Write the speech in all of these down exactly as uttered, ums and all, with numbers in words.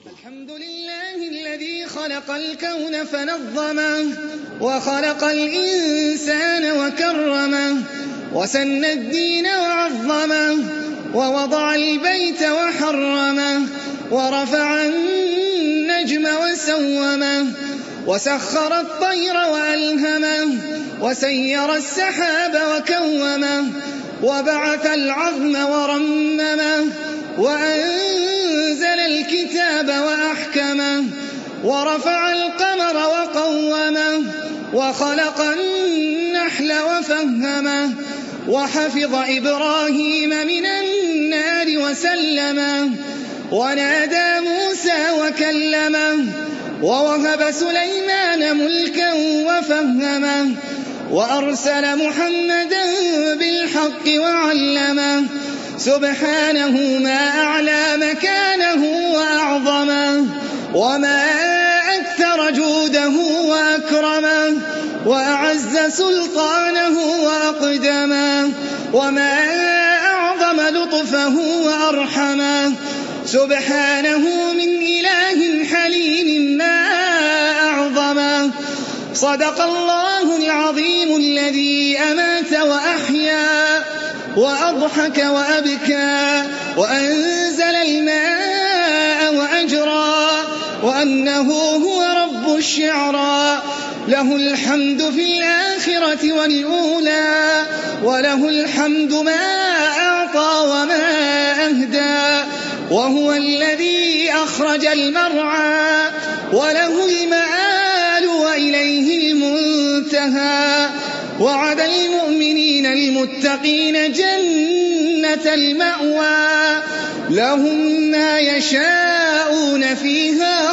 الحمد لله الذي خلق الكون فنظمه وخلق الإنسان وكرمه وسن الدين وعظمه ووضع البيت وحرمه ورفع النجم وسومه وسخر الطير وألهمه وسير السحاب وكومه وبعث العظم ورممه وأنزل الكتاب وأحكمه ورفع القمر وقومه وخلق النحل وفهمه وحفظ إبراهيم من النار وسلمه ونادى موسى وكلمه ووهب سليمان ملكا وفهمه وأرسل محمدا بالحق وعلمه سبحانه ما أعلى مكانه وأعظمه وما أكثر جوده وأكرمه وأعز سلطانه وأقدمه وما أعظم لطفه وأرحمه سبحانه من إله حليم ما أعظمه. صدق الله العظيم الذي أمات وأحيا وأضحك وأبكى وأنزل الماء وأجرى وأنه هو رب الشعرى له الحمد في الآخرة والأولى وله الحمد ما أعطى وما أهدى وهو الذي أخرج المرعى وله المآل وإليه المنتهى وعد المؤمنين المتقين جنة المأوى لهم ما يشاءون فيها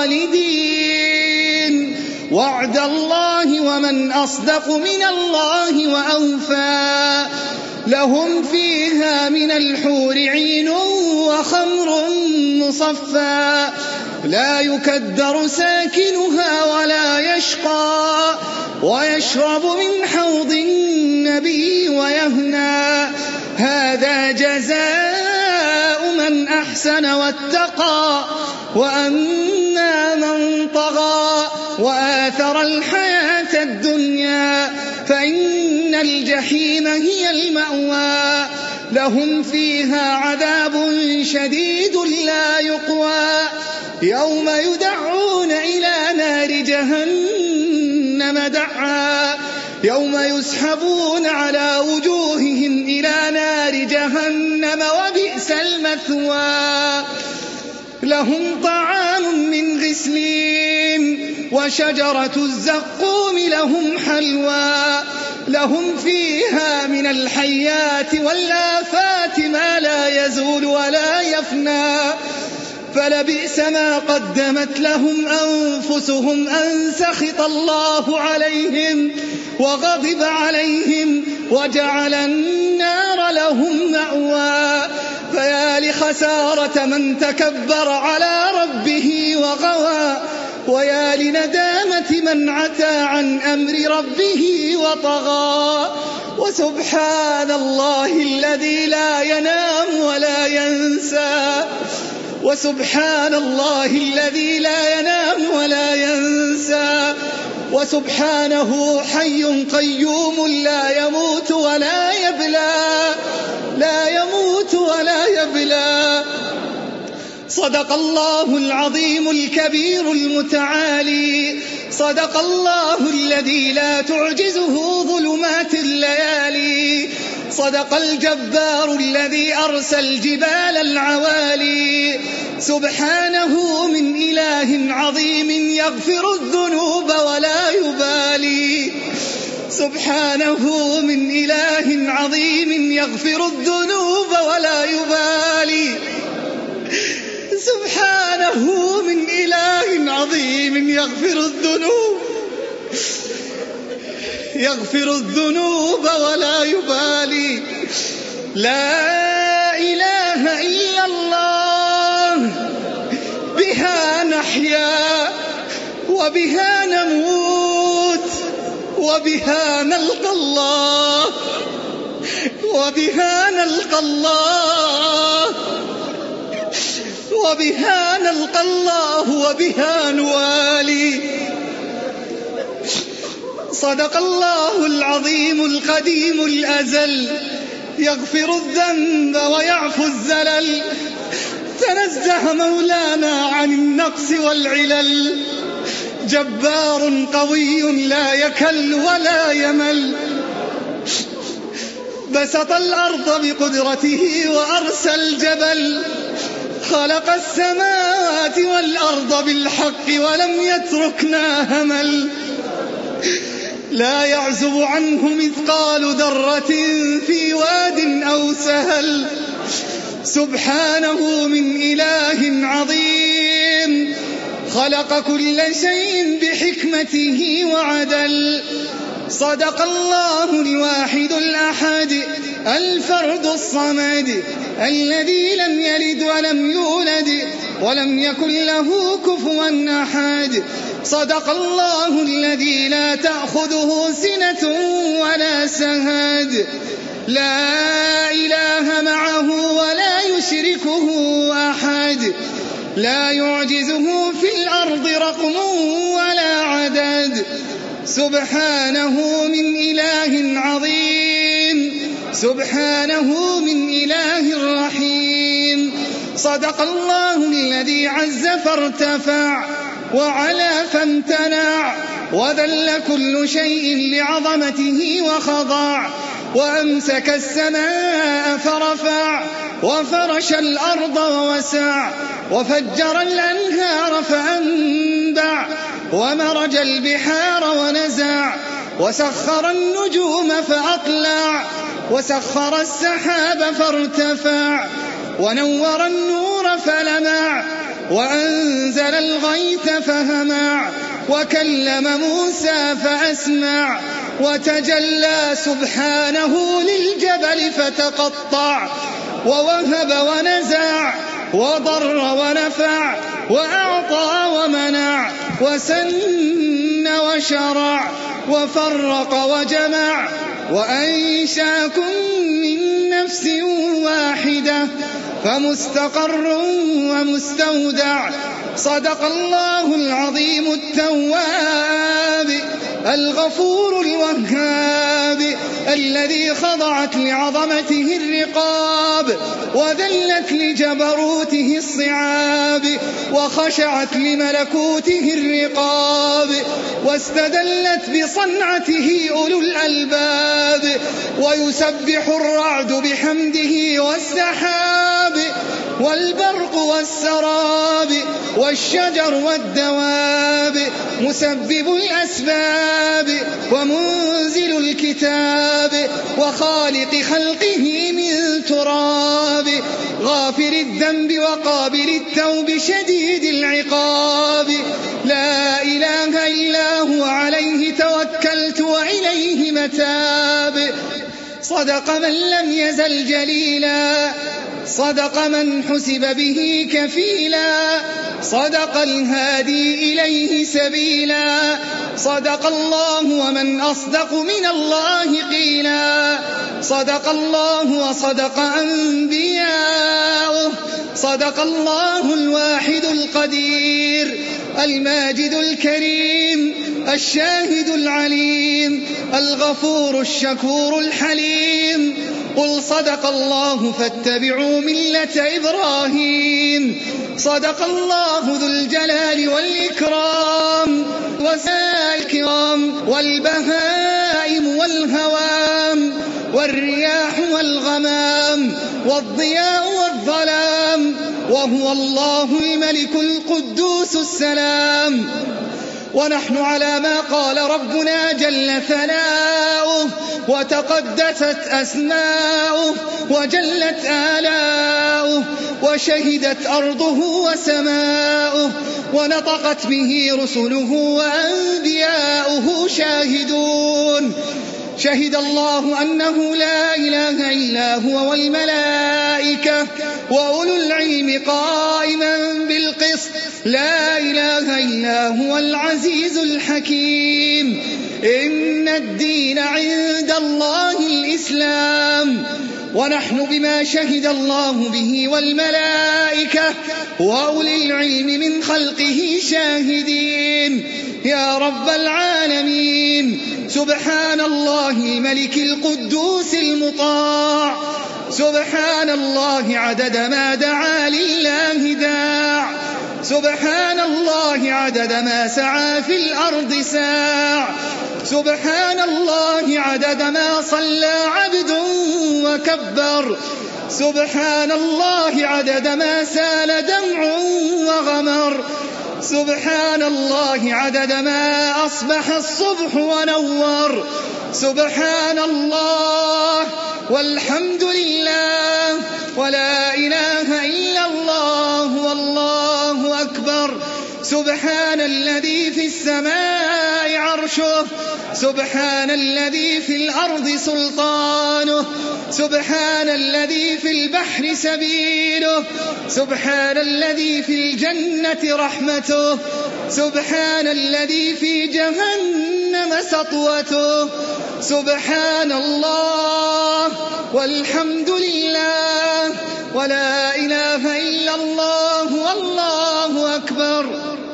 خالدين وعد الله ومن أصدق من الله وأوفى لهم فيها من الحور عين وخمر مصفى لا يكدر ساكنها ولا يشقى ويشرب من حوض النبي ويهنى هذا جزاء من أحسن واتقى وأما من طغى وآثر الحياة الدنيا فإن الجحيم هي المأوى لهم فيها عذاب شديد لا يقوى يوم يدعون إلى نار جهنم دعا يوم يسحبون على وجوههم إلى نار جهنم وبئس المثوى لهم طعام من غسلين وشجرة الزقوم لهم حلوى لهم فيها من الحيات والآفات ما لا يزول ولا يفنى فلبئس ما قدمت لهم أنفسهم أن سخط الله عليهم وغضب عليهم وجعل النار لهم مأوى فيا لخسارة من تكبر على ربه وغوى ويا لندامة من عتى عن أمر ربه وطغى وسبحان الله الذي لا ينام ولا ينسى وسبحان الله الذي لا ينام ولا ينسى وسبحانه حي قيوم لا يموت ولا يبلى لا يموت ولا يبلى صدق الله العظيم الكبير المتعالي صدق الله الذي لا تعجزه ظلمات الليالي صدق الجبار الذي أرسى الجبال العوالي سبحانه من إله عظيم يغفر الذنوب ولا يبالي سبحانه من إله عظيم يغفر الذنوب ولا يبالي سبحانه من إله عظيم يغفر الذنوب يغفر الذنوب ولا يبالي لا إله إلا الله بها نحيا وبها نموت وبها نلقى الله وبها نلقى الله وبها نلقى الله وبها نوالي. صدق الله العظيم القديم الأزل، يغفر الذنب ويعفو الزلل. تنزه مولانا عن النقص والعلل، جبار قوي لا يكل ولا يمل. بسط الأرض بقدرته وأرسى الجبل، خلق السماوات والأرض بالحق ولم يتركنا همل. لا يعزب عنه مثقال ذرة في واد أو سهل، سبحانه من إله عظيم، خلق كل شيء بحكمته وعدل. صدق الله الواحد الأحد الفرد الصمد، الذي لم يلد ولم يولد ولم يكن له كفوا أحد. صدق الله الذي لا تأخذه سنة ولا سهد، لا إله معه ولا يشركه أحد، لا يعجزه في الأرض رقم ولا عدد. سبحانه من إله عظيم، سبحانه من إله رحيم. صدق الله الذي عز فارتفع وعلا فامتنع، وذل كل شيء لعظمته وخضع، وأمسك السماء فرفع، وفرش الأرض ووسع، وفجر الأنهار فأنبع، ومرج البحار ونزع، وسخر النجوم فأطلع، وسخر السحاب فارتفع، ونور النور فلمع، وأنزل الغيث فهمع، وكلم موسى فأسمع، وتجلى سبحانه للجبل فتقطع، ووهب ونزع، وضر ونفع، وأعطى ومنع، وسن وشرع، وفرق وجمع، وأنشاكم من نفس واحدة فمستقر ومستودع. صدق الله العظيم التواب الغفور الوهاب، الذي خضعت لعظمته الرقاب، وذلت لجبروته الصعاب، وخشعت لملكوته الرقاب، واستدلت بصنعته أولو الألباب. ويسبح الرعد بحمده والسحاب، والبرق والسراب، والشجر والدواب، مسبب الأسباب، ومنزل الكتاب، وخالق خلقه من تراب، غافر الذنب وقابل التوب شديد العقاب. لا إله إلا هو عليه توكلت وإليه متاب. صدق من لم يزل جليلا، صدق من حسب به كفيلا، صدق الهادي إليه سبيلا. صدق الله ومن أصدق من الله قيلا، صدق الله وصدق أنبياؤه. صدق الله الواحد القدير الماجد الكريم الشاهد العليم الغفور الشكور الحليم. قل صدق الله فاتبعوا ملة إبراهيم. صدق الله ذو الجلال والإكرام والسائكرام والبهائم والهوام والرياح والغمام والضياء والظلام، وهو الله الملك القدوس السلام. ونحن على ما قال ربنا جل ثناؤه وتقدست أسماؤه وجلت آلاؤه، وشهدت أرضه وسماؤه، ونطقت به رسله وأنبياؤه شاهدون. شهد الله أنه لا إله إلا هو والملائكة وأولو العلم قائما بالقسط. لا إله إلا هو العزيز الحكيم. إن الدين عند الله الإسلام، ونحن بما شهد الله به والملائكة وأولي العلم من خلقه شاهدين. يا رب العالمين، سبحان الله ملك القدوس المطاع، سبحان الله عدد ما دعا لله داع، سبحان الله عدد ما سعى في الأرض ساع، سبحان الله عدد ما صلى عبد وكبر، سبحان الله عدد ما سال دمع وغمر، سبحان الله عدد ما أصبح الصبح ونور، سبحان الله والحمد لله ولا إله إلا الله والله أكبر. سبحان الذي في السماء عرشه، سبحان الذي في الأرض سلطانه، سبحان الذي في البحر سبيله، سبحان الذي في الجنة رحمته، سبحان الذي في جهنم سطوته، سبحان الله والحمد لله ولا إله إلا الله والله أكبر.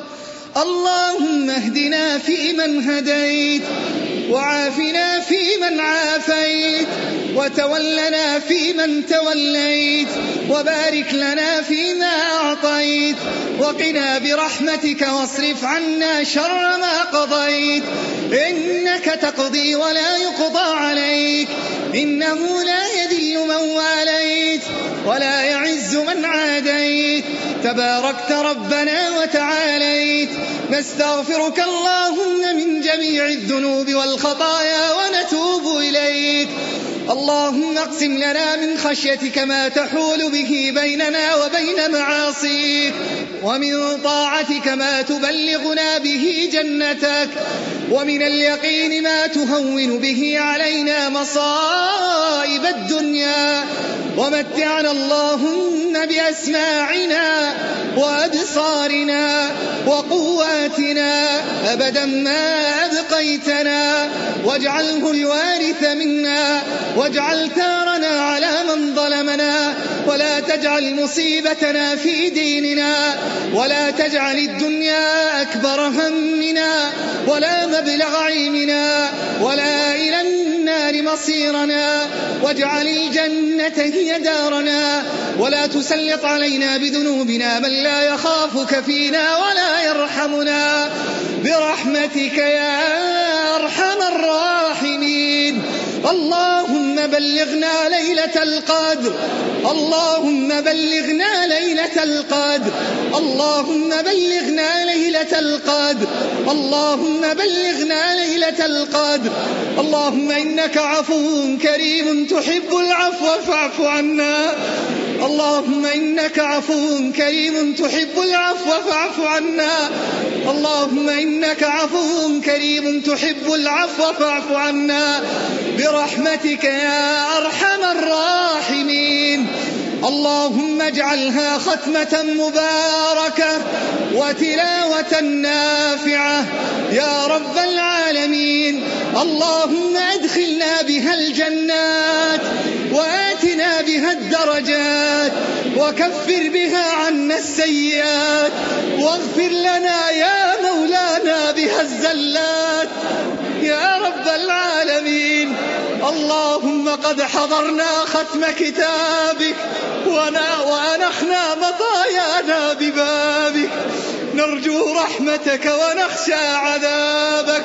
اللهم اهدنا فيمن هديت، وعافنا فيمن عافيت، وتولنا فيمن توليت، وبارك لنا فيما أعطيت، وقنا برحمتك واصرف عنا شر ما قضيت. إنك تقضي ولا يقضى عليك، إنه لا يذل من واليت ولا يعز من عاديت، تباركت ربنا وتعاليت. نستغفرك اللهم من جميع الذنوب والخطايا ونتوب إليك. اللهم اقسم لنا من خشيتك ما تحول به بيننا وبين معاصيك، ومن طاعتك ما تبلغنا به جنتك، ومن اليقين ما تهون به علينا مصائب الدنيا. ومتعنا اللهم بأسماعنا وأبصارنا وقواتنا أبدا ما أبقيتنا، واجعله الوارث منا، واجعل ثارنا على من ظلمنا، ولا تجعل مصيبتنا في ديننا، ولا تجعل الدنيا أكبر همنا ولا مبلغ علمنا ولا إلى النار مصيرنا، واجعل الجنة هي دارنا، ولا تسلط علينا بذنوبنا من لا يخافك فينا ولا يرحمنا، برحمتك يا أرحم الراحمين. اللهم بلغنا ليلة القدر، اللهم بلغنا ليلة القدر، اللهم بلغنا ليلة القدر، اللهم بلغنا ليلة القدر. اللهم إنك عفو كريم تحب العفو فاعف عنا، اللهم إنك عفو كريم تحب العفو فاعف عنا، اللهم إنك عفو كريم تحب العفو فاعف عنا، برحمتك يا أرحم الراحمين. اللهم اجعلها ختمة مباركة وتلاوة نافعة يا رب العالمين. اللهم أدخلنا بها الجنات، وآتنا بها الدرجات، وكفر بها عنا السيئات، واغفر لنا يا مولانا بها الزلات يا رب العالمين. اللهم قد حضرنا ختم كتابك وأنخنا مطايانا ببابك، نرجو رحمتك ونخشى عذابك.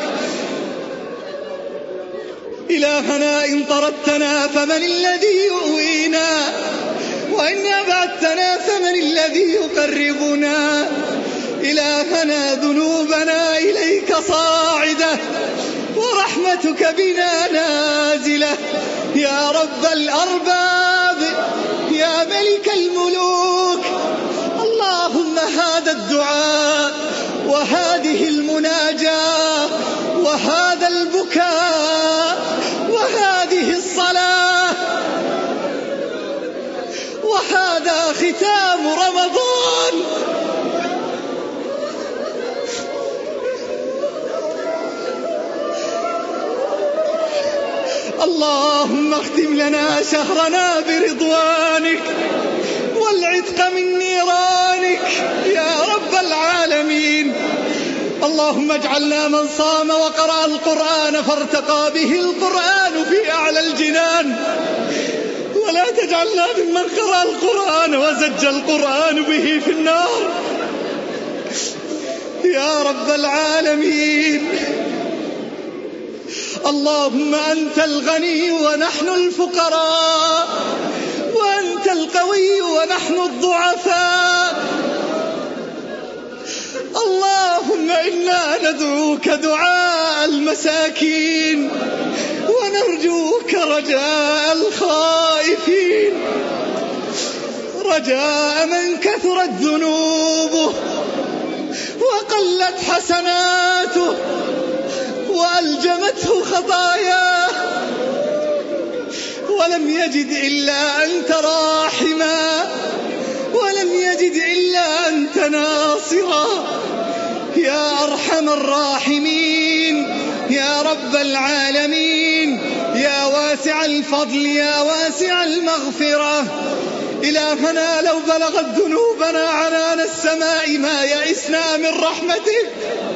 إلهنا إن طردتنا فمن الذي يؤوينا، وإن أبعدتنا فمن الذي يقربنا. إلهنا ذنوبنا إليك صاعدة، ورحمتك بنا نازلة يا رب الأرباب يا ملك الملوك. اللهم هذا الدعاء وهذه المناجاة وهذا البكاء وهذه الصلاة وهذا ختام رمضان، اللهم اختم لنا شهرنا برضوانك والعتق من نيرانك يا رب العالمين. اللهم اجعلنا من صام وقرأ القرآن فارتقى به القرآن في أعلى الجنان، ولا تجعلنا ممن قرأ القرآن وزج القرآن به في النار يا رب العالمين. اللهم أنت الغني ونحن الفقراء، وأنت القوي ونحن الضعفاء. اللهم إنا ندعوك دعاء المساكين ونرجوك رجاء الخائفين، رجاء من كثرت ذنوبه وقلت حسناته وألجمته خطاياه ولم يجد إلا أنت راحما، ولم يجد إلا أنت ناصرا يا أرحم الراحمين يا رب العالمين، يا واسع الفضل يا واسع المغفرة. إلهنا لو بلغت ذنوبنا عنان السماء ما يئسنا من رحمتك.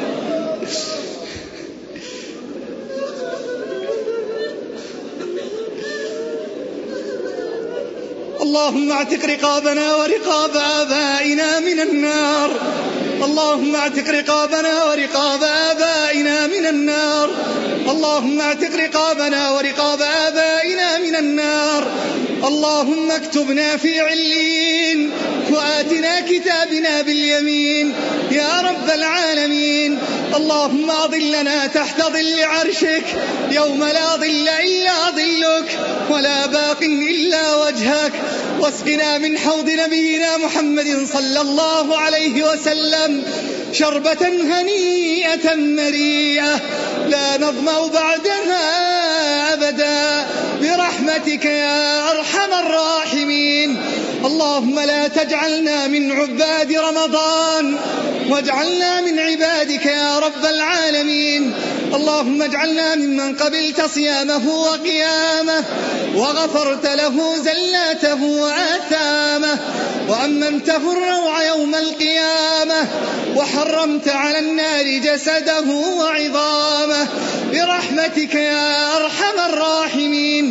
اللهم اعتق رقابنا ورقاب آبائنا من النار، اللهم اعتق رقابنا ورقاب آبائنا من النار، اللهم اعتق رقابنا ورقاب آبائنا من النار. اللهم اكتبنا في علين وآتنا كتابنا باليمين يا رب العالمين. اللهم أظلنا تحت ظل عرشك يوم لا ظل إلا ظلك ولا باق إلا وجهك، واسقنا من حوض نبينا محمد صلى الله عليه وسلم شربة هنيئة مريئة لا نظمأ بعدها أبدا برحمتك يا أرحم الراحمين. اللهم لا تجعلنا من عباد رمضان واجعلنا من عبادك يا رب العالمين. اللهم اجعلنا ممن قبلت صيامه وقيامه وغفرت له زلاته وآثامه وأممته الروع يوم القيامة وحرمت على النار جسده وعظامه برحمتك يا أرحم الراحمين.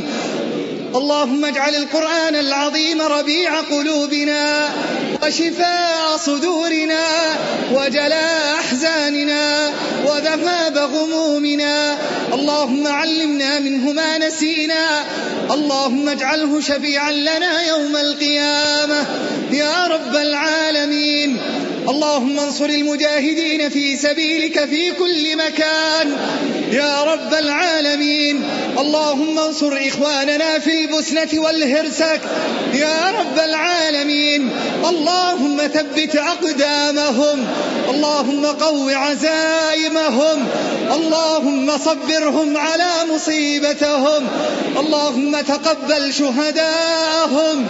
اللهم اجعل القرآن العظيم ربيع قلوبنا وشفاء صدورنا وجلاء أحزاننا وذهاب غمومنا. اللهم علمنا منه ما نسينا، اللهم اجعله شفيعا لنا يوم القيامة يا رب العالمين. اللهم انصر المجاهدين في سبيلك في كل مكان يا رب العالمين. اللهم انصر إخواننا في البسنة والهرسك يا رب العالمين. اللهم ثبت أقدامهم، اللهم قو عزائمهم، اللهم صبرهم على مصيبتهم، اللهم تقبل شهداءهم.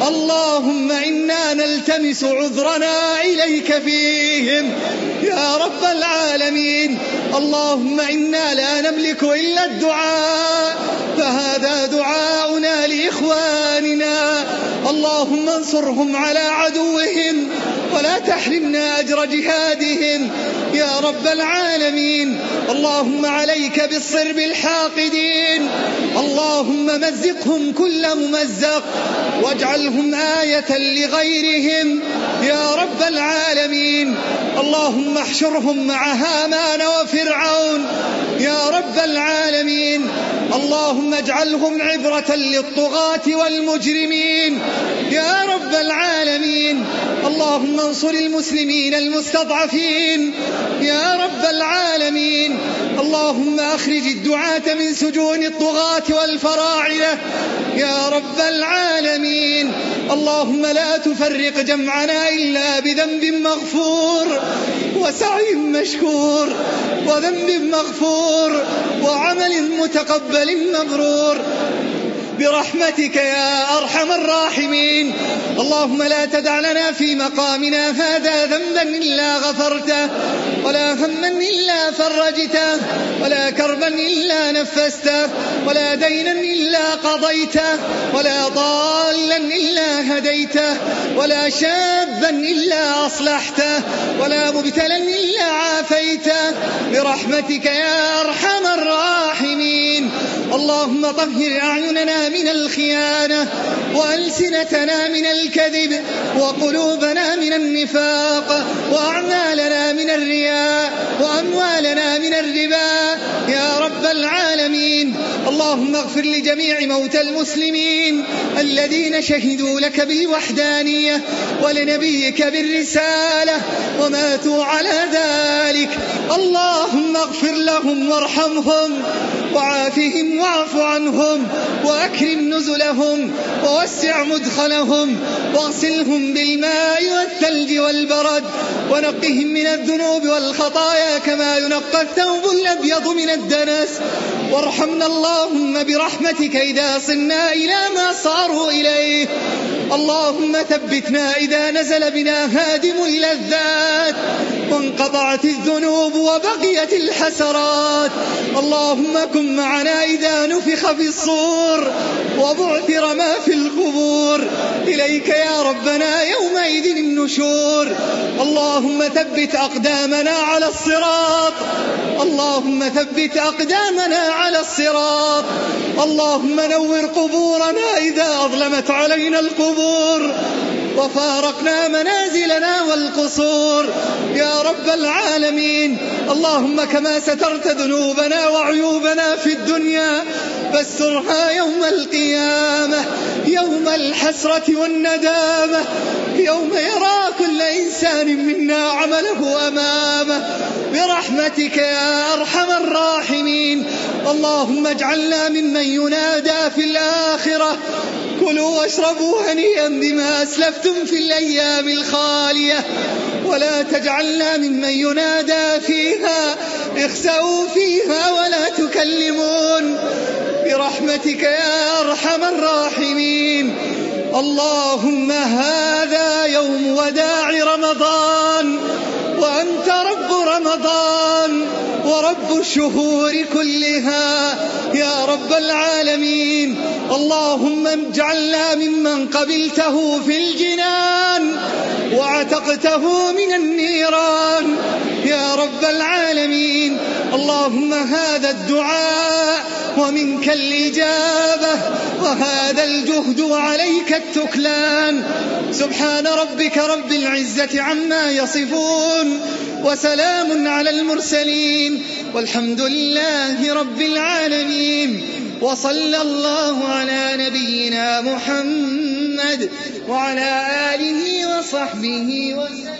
اللهم إنا نلتمس عذرنا إليك فيهم يا رب العالمين. اللهم إنا لا نملك إلا الدعاء، فهذا دعاؤنا لإخواننا. اللهم انصرهم على عدوهم ولا تحرمنا أجر جهادهم يا رب العالمين. اللهم عليك بالصرب الحاقدين، اللهم مزقهم كل ممزق واجعلهم آية لغيرهم يا رب العالمين. اللهم احشرهم مع هامان وفرعون يا رب العالمين. اللهم اجعلهم عبرة للطغاة والمجرمين يا رب العالمين. اللهم انصر المسلمين المستضعفين يا رب العالمين. اللهم أخرج الدعاة من سجون الطغاة والفراعنة يا رب العالمين. اللهم لا تفرق جمعنا إلا بذنب مغفور وسعي مشكور وذنب مغفور وعمل متقبل مبرور. برحمتك يا أرحم الراحمين. اللهم لا تدع لنا في مقامنا هذا ذنبا إلا غفرته، ولا هما إلا فرجته، ولا كربا إلا نفسته، ولا دينا إلا قضيته، ولا ضالا إلا هديته، ولا شابا إلا أصلحته، ولا مبتلا إلا عافيته برحمتك يا أرحم الراحمين. اللهم طهر أعيننا من الخيانة، وألسنتنا من الكذب، وقلوبنا من النفاق، وأعمالنا من الرياء، وأموالنا من الربا يا رب العالمين. اللهم اغفر لجميع موتى المسلمين الذين شهدوا لك بالوحدانية ولنبيك بالرسالة وماتوا على ذلك. اللهم اغفر لهم وارحمهم وعافهم واعف عنهم وأكرم نزلهم ووسع مدخلهم واغسلهم بالماء والثلج والبرد ونقهم من الذنوب والخطايا كما ينقى الثوب الأبيض من الدنس. وارحمنا اللهم برحمتك إذا صرنا إلى ما صاروا إليه. اللهم ثبتنا إذا نزل بنا هادم اللذات وانقطعت الذنوب وبقيت الحسرات. اللهم كن معنا إذا نفخ في الصور وبعثر ما في القبور. إليك يا ربنا يومئذ النشور. اللهم ثبت أقدامنا على الصراط. اللهم ثبت أقدامنا على الصراط. اللهم نور قبورنا إذا أظلمت علينا القبور وفارقنا منازلنا والقصور يا رب العالمين. اللهم كما سترت ذنوبنا وعيوبنا في الدنيا فاسترها يوم القيامة، يوم الحسرة والندامة، يوم يرى كل إنسان منا عمله أمامه برحمتك يا أرحم الراحمين. اللهم اجعلنا ممن ينادى في الآخرة كلوا واشربوا هنيئا بما أسلفتم في الأيام الخالية، ولا تجعلنا ممن ينادى فيها اخسأوا فيها ولا تكلمون برحمتك يا أرحم الراحمين. اللهم هذا يوم وداع رمضان وأنت رب رمضان ورب الشهور كلها يا رب العالمين. اللهم اجعلنا ممن قبلته في الجنان وعتقته من النيران يا رب العالمين. اللهم هذا الدعاء ومنك الإجابة وهذا الجهد وعليك التكلان. سبحان ربك رب العزة عما يصفون وسلام على المرسلين والحمد لله رب العالمين. وصلى الله على نبينا محمد وعلى آله وصحبه وسلم.